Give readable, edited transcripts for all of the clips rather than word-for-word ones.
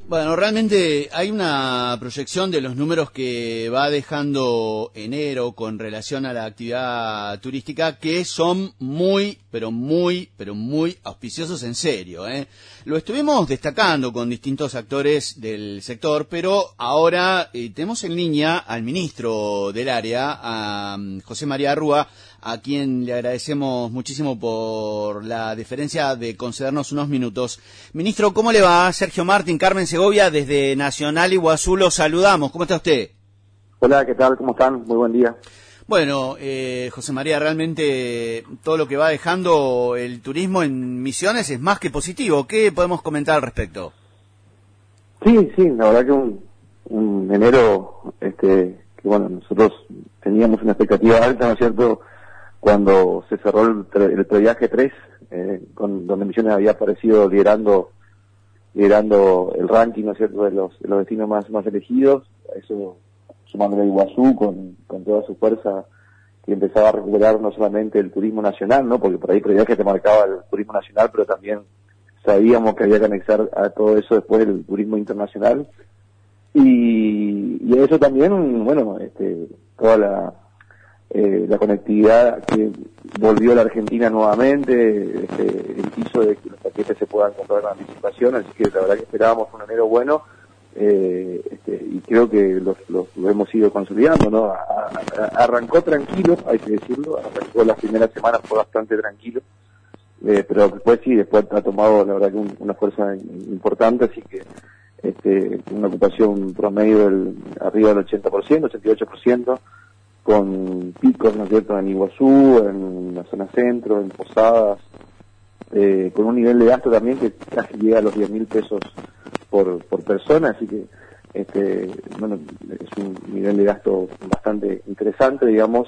Bueno, realmente hay una proyección de los números que va dejando enero con relación a la actividad turística que son muy auspiciosos en serio, ¿eh? Lo estuvimos destacando con distintos actores del sector, pero ahora tenemos en línea al ministro del área, a José María Rúa, a quien le agradecemos muchísimo por la deferencia de concedernos unos minutos. Ministro, ¿cómo le va? Sergio Martín, Carmen Segovia, desde Nacional Iguazú, los saludamos. ¿Cómo está usted? Hola, ¿qué tal? ¿Cómo están? Muy buen día. Bueno, José María, realmente todo lo que va dejando el turismo en Misiones es más que positivo. ¿Qué podemos comentar al respecto? Sí, la verdad que un enero, que bueno, nosotros teníamos una expectativa alta, ¿no es cierto?, cuando se cerró el previaje 3, donde Misiones había aparecido liderando el ranking, ¿no es cierto?, de los destinos más elegidos. Eso, sumándole a Iguazú con toda su fuerza, que empezaba a recuperar no solamente el turismo nacional, ¿no?, porque por ahí previaje te marcaba el turismo nacional, pero también sabíamos que había que anexar a todo eso después el turismo internacional. Y eso también, bueno, toda la conectividad que volvió a la Argentina nuevamente, hizo de que los paquetes se puedan comprar con anticipación, así que la verdad que esperábamos un enero bueno, y creo que lo hemos ido consolidando, ¿no? Arrancó tranquilo, hay que decirlo, arrancó las primeras semanas fue bastante tranquilo, pero después ha tomado la verdad que una fuerza importante, así que una ocupación promedio arriba del 80%, 88%, con picos, ¿no es cierto?, en Iguazú, en la zona centro, en Posadas, con un nivel de gasto también que casi llega a los 10.000 pesos por persona, así que bueno, es un nivel de gasto bastante interesante, digamos,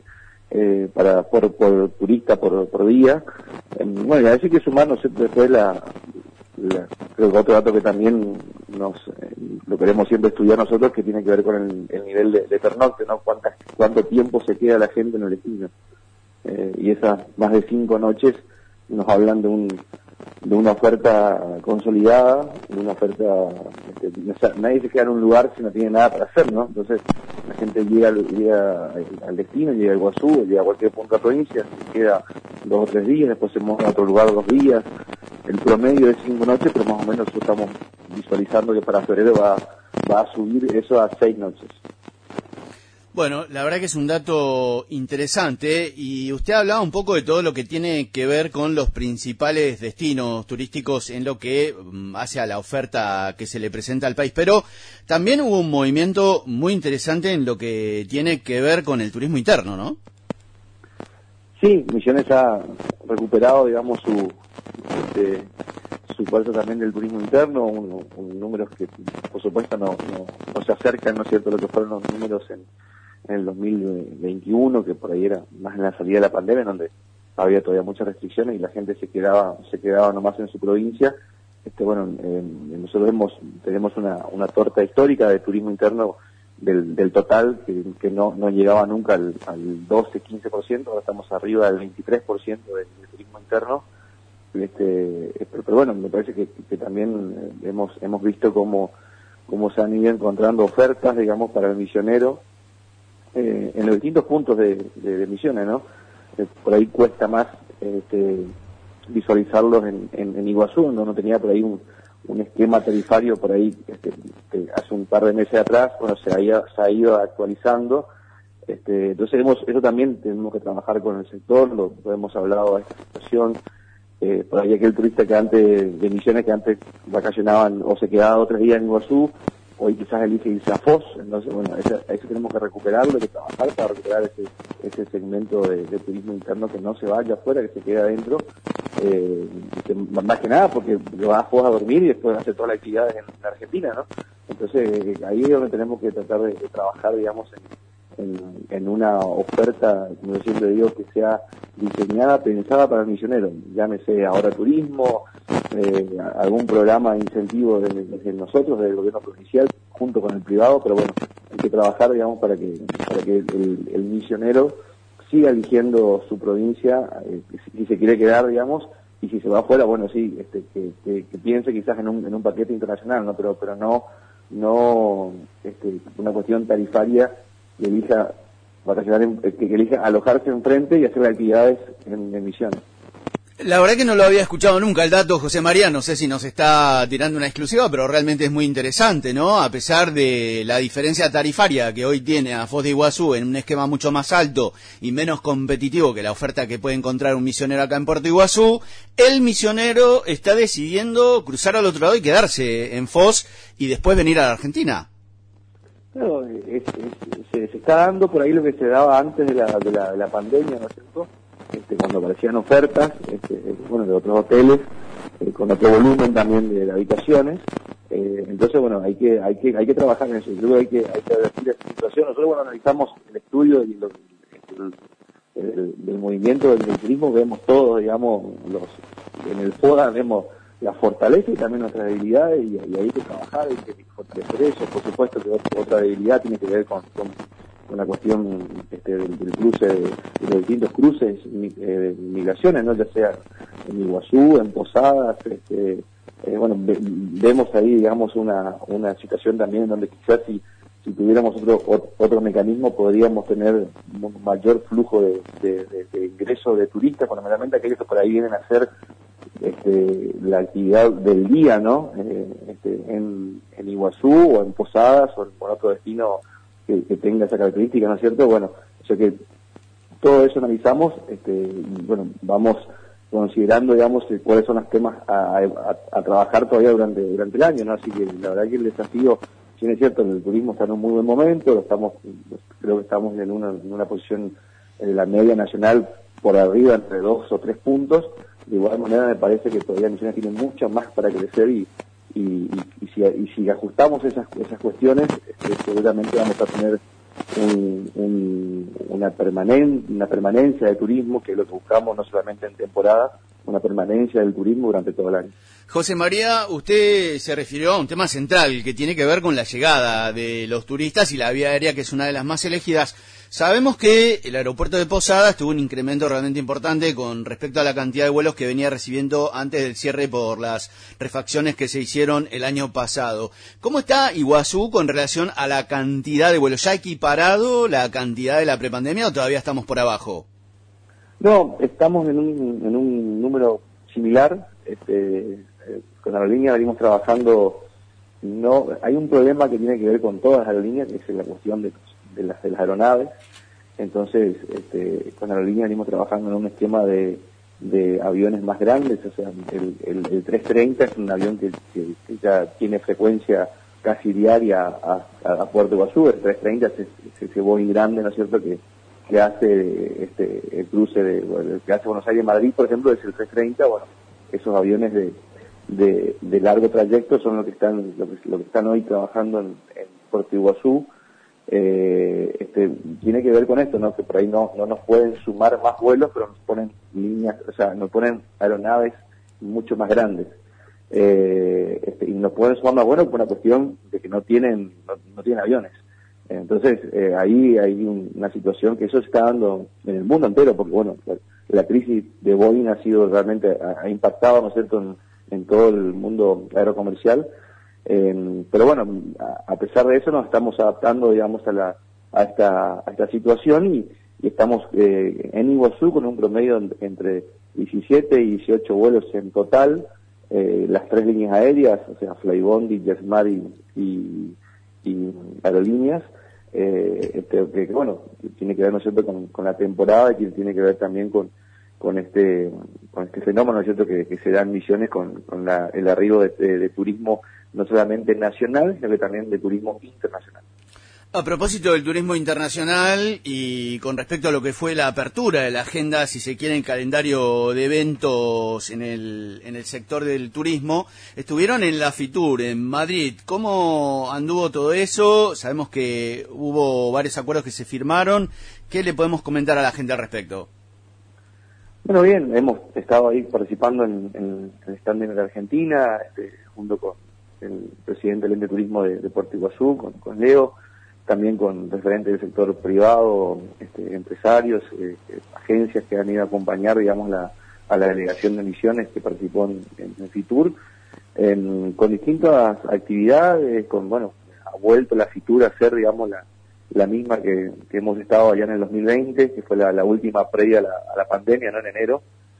por turista por día. Bueno, y así que sumarnos después creo que otro dato que también lo queremos siempre estudiar nosotros, que tiene que ver con el nivel de pernocte, ¿no? Cuánto tiempo se queda la gente en el destino. Y esas más de 5 noches nos hablan de una oferta consolidada, de una oferta, nadie se queda en un lugar si no tiene nada para hacer, ¿no? Entonces la gente llega al destino, llega a Iguazú, llega a cualquier punto de la provincia, se queda 2 o 3 días, después se mueve a otro lugar 2 días. El promedio es 5 noches, pero más o menos estamos visualizando que para febrero va a subir eso a 6 noches. Bueno, la verdad que es un dato interesante, y usted hablaba un poco de todo lo que tiene que ver con los principales destinos turísticos en lo que hace a la oferta que se le presenta al país, pero también hubo un movimiento muy interesante en lo que tiene que ver con el turismo interno, ¿no? Sí, Misiones ha recuperado, digamos, su fuerza también del turismo interno, un números que por supuesto no se acercan, ¿no es cierto?, a lo que fueron los números en el 2021, que por ahí era más en la salida de la pandemia, donde había todavía muchas restricciones y la gente se quedaba nomás en su provincia. Bueno, nosotros tenemos una torta histórica de turismo interno del total, que no llegaba nunca al 12-15%, ahora estamos arriba del 23% del turismo interno. Pero bueno, me parece que también hemos visto cómo se han ido encontrando ofertas, digamos, para el misionero en los distintos puntos de Misiones, ¿no? Por ahí cuesta más visualizarlos en Iguazú, donde uno tenía por ahí un esquema tarifario por ahí hace un par de meses atrás, bueno, se ha ido actualizando. Entonces eso también tenemos que trabajar con el sector, lo hemos hablado de esta situación. Por ahí aquel turista que antes de Misiones, que antes vacacionaban o se quedaba 2 o 3 días en Iguazú, hoy quizás elige irse a Foz. Entonces bueno, eso tenemos que recuperarlo, hay que trabajar para recuperar ese segmento de turismo interno, que no se vaya afuera, que se quede adentro, más que nada porque va a Foz a dormir y después hace toda la actividad en la Argentina, ¿no? Entonces ahí es donde tenemos que tratar de trabajar, digamos, en una oferta, como yo siempre digo, que sea diseñada, pensada para el misionero, llámese ahora turismo, algún programa de incentivo desde nosotros, desde el gobierno provincial, junto con el privado, pero bueno, hay que trabajar, digamos, para que el misionero siga eligiendo su provincia, si se quiere quedar, digamos, y si se va afuera, bueno, sí, que piense quizás en un paquete internacional, ¿no? Pero no una cuestión tarifaria que elija vacacionar, que elija alojarse enfrente y hacer actividades en Misiones. La verdad que no lo había escuchado nunca el dato, José María, no sé si nos está tirando una exclusiva, pero realmente es muy interesante, ¿no? A pesar de la diferencia tarifaria que hoy tiene a Foz de Iguazú en un esquema mucho más alto y menos competitivo que la oferta que puede encontrar un misionero acá en Puerto Iguazú, el misionero está decidiendo cruzar al otro lado y quedarse en Foz y después venir a la Argentina. Claro, se está dando por ahí lo que se daba antes de la pandemia, ¿no es cierto? Cuando aparecían ofertas, de otros hoteles, con otro volumen también de habitaciones. Entonces, bueno, hay que trabajar en eso. Yo creo que hay que advertir esta situación. Nosotros, analizamos el estudio y del movimiento del turismo, vemos todo, digamos, en el FODA vemos la fortaleza y también nuestras debilidades, y hay que trabajar, hay que fortalecer eso. Por supuesto que otra debilidad tiene que ver con la cuestión del cruce, de los distintos cruces de migraciones, ¿no? Ya sea en Iguazú, en Posadas, vemos ahí, digamos, una situación también en donde quizás si tuviéramos otro mecanismo podríamos tener un mayor flujo de ingreso de turistas, fundamentalmente aquellos que por ahí vienen a hacer la actividad del día, ¿no? En Iguazú o en Posadas o en otro destino que tenga esa característica, ¿no es cierto? Bueno, o sea que todo eso analizamos, vamos considerando, digamos, cuáles son los temas a trabajar todavía durante el año, ¿no? Así que la verdad que el desafío, si es cierto, el turismo está en un muy buen momento, creo que estamos en una posición en la media nacional por arriba, entre 2 o 3 puntos. De igual manera me parece que todavía Misiones tiene mucho más para crecer y si ajustamos esas cuestiones, seguramente vamos a tener una permanencia de turismo, que es lo que buscamos no solamente en temporada, una permanencia del turismo durante todo el año. José María, usted se refirió a un tema central que tiene que ver con la llegada de los turistas y la vía aérea, que es una de las más elegidas. Sabemos que el aeropuerto de Posadas tuvo un incremento realmente importante con respecto a la cantidad de vuelos que venía recibiendo antes del cierre por las refacciones que se hicieron el año pasado. ¿Cómo está Iguazú con relación a la cantidad de vuelos? ¿Ya ha equiparado la cantidad de la prepandemia o todavía estamos por abajo? No, estamos en un número similar. Con la aerolínea venimos trabajando. No, hay un problema que tiene que ver con todas las aerolíneas, que es la cuestión de las aeronaves. Entonces, con la aerolínea venimos trabajando en un esquema de aviones más grandes. O sea, el 330 es un avión que ya tiene frecuencia casi diaria a Puerto Iguazú. El 330 es ese Boeing grande, ¿no es cierto?, que hace el cruce que hace Buenos Aires-Madrid, por ejemplo, es el 330. Bueno, esos aviones de largo trayecto son lo que están hoy trabajando en Puerto Iguazú. Tiene que ver con esto, ¿no? Que por ahí no nos pueden sumar más vuelos, pero nos ponen líneas, o sea, nos ponen aeronaves mucho más grandes. Y nos pueden sumar más vuelos por una cuestión de que no tienen aviones. Entonces, ahí hay una situación que eso se está dando en el mundo entero, porque bueno, la crisis de Boeing realmente ha impactado, ¿no es cierto?, en todo el mundo aerocomercial. Pero bueno, a pesar de eso nos estamos adaptando, digamos, a esta situación y estamos en Iguazú con un promedio entre 17 y 18 vuelos en total, las 3 líneas aéreas, o sea, Flybondi, JetSmart y aerolíneas, que bueno, tiene que ver, ¿no es cierto?, con la temporada, y tiene que ver también con este fenómeno, ¿no es cierto?, que se da en Misiones con el arribo de turismo no solamente nacional, sino que también de turismo internacional. A propósito del turismo internacional y con respecto a lo que fue la apertura de la agenda, si se quiere, en calendario de eventos en el sector del turismo, estuvieron en la FITUR, en Madrid. ¿Cómo anduvo todo eso? Sabemos que hubo varios acuerdos que se firmaron. ¿Qué le podemos comentar a la gente al respecto? Bueno, bien, hemos estado ahí participando en el stand de la Argentina, junto con el presidente del ente turismo de Puerto Iguazú, con Leo, también con referentes del sector privado, empresarios, agencias que han ido a acompañar, digamos, a la delegación de Misiones que participó en Fitur, con distintas actividades, ha vuelto la Fitur a ser, digamos, la misma que hemos estado allá en el 2020, que fue la última previa a la pandemia, ¿no? En enero,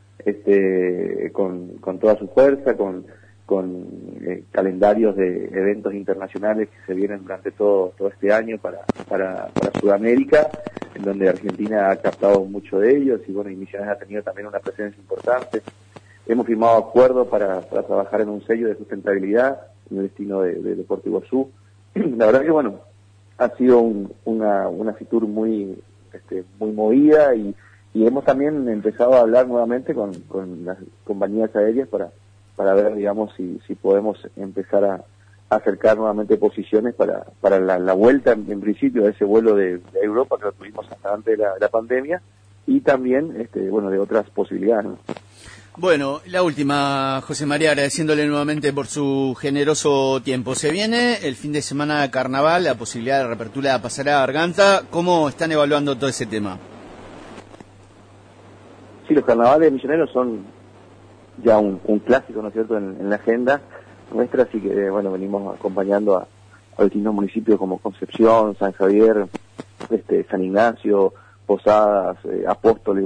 con toda su fuerza, con calendarios de eventos internacionales que se vienen durante todo este año para Sudamérica, en donde Argentina ha captado mucho de ellos, y y Misiones ha tenido también una presencia importante. Hemos firmado acuerdos para trabajar en un sello de sustentabilidad en el destino de Puerto Iguazú. La verdad que ha sido una Fitur muy movida, y hemos también empezado a hablar nuevamente con las compañías aéreas para ver, digamos, si podemos empezar a acercar nuevamente posiciones para la vuelta, en principio, de ese vuelo de Europa que lo tuvimos hasta antes de la pandemia, y también, de otras posibilidades, ¿no? Bueno, la última, José María, agradeciéndole nuevamente por su generoso tiempo. Se viene el fin de semana de Carnaval, la posibilidad de reapertura de la pasarela Garganta. ¿Cómo están evaluando todo ese tema? Sí, los carnavales misioneros son ya un clásico, ¿no es cierto?, en la agenda nuestra, así que, venimos acompañando a distintos municipios como Concepción, San Javier, San Ignacio, Posadas, Apóstoles,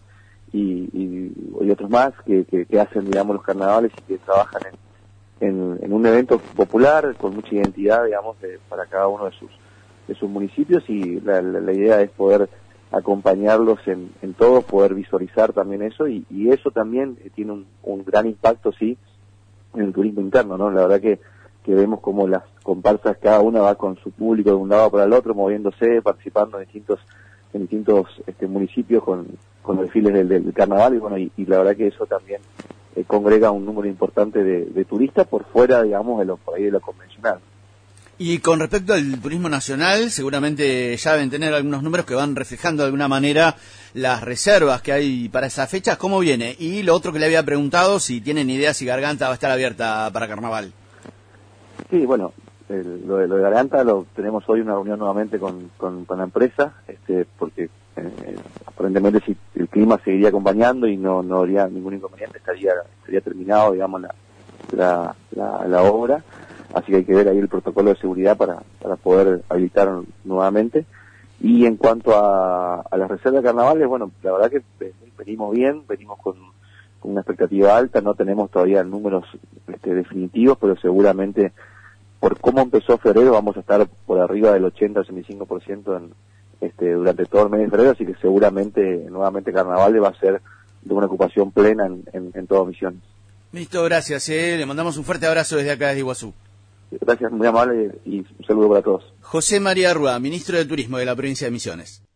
y otros más que hacen, digamos, los carnavales y que trabajan en un evento popular con mucha identidad, digamos, para cada uno de sus municipios, y la idea es poder acompañarlos en todo, poder visualizar también eso, y eso también tiene un gran impacto, sí, en el turismo interno, ¿no? La verdad que vemos como las comparsas, cada una va con su público de un lado para el otro, moviéndose, participando en distintos municipios con desfiles del carnaval, y la verdad que eso también congrega un número importante de turistas por fuera, digamos, de lo convencional. Y con respecto al turismo nacional, seguramente ya deben tener algunos números que van reflejando de alguna manera las reservas que hay para esas fechas. ¿Cómo viene? Y lo otro que le había preguntado, si tienen idea si Garganta va a estar abierta para Carnaval. Sí, lo de Garganta lo tenemos hoy, una reunión nuevamente con la empresa, porque aparentemente si el clima seguiría acompañando y no habría ningún inconveniente, estaría terminado, digamos, la obra. Así que hay que ver ahí el protocolo de seguridad para poder habilitar nuevamente. Y en cuanto a las reservas de carnavales, la verdad que venimos bien, venimos con una expectativa alta, no tenemos todavía números definitivos, pero seguramente por cómo empezó febrero vamos a estar por arriba del 80-85% durante todo el mes de febrero, así que seguramente nuevamente carnaval va a ser de una ocupación plena en toda Misiones. Listo, gracias. Le mandamos un fuerte abrazo desde acá, desde Iguazú. Gracias, muy amable, y un saludo para todos. José María Rúa, ministro de Turismo de la provincia de Misiones.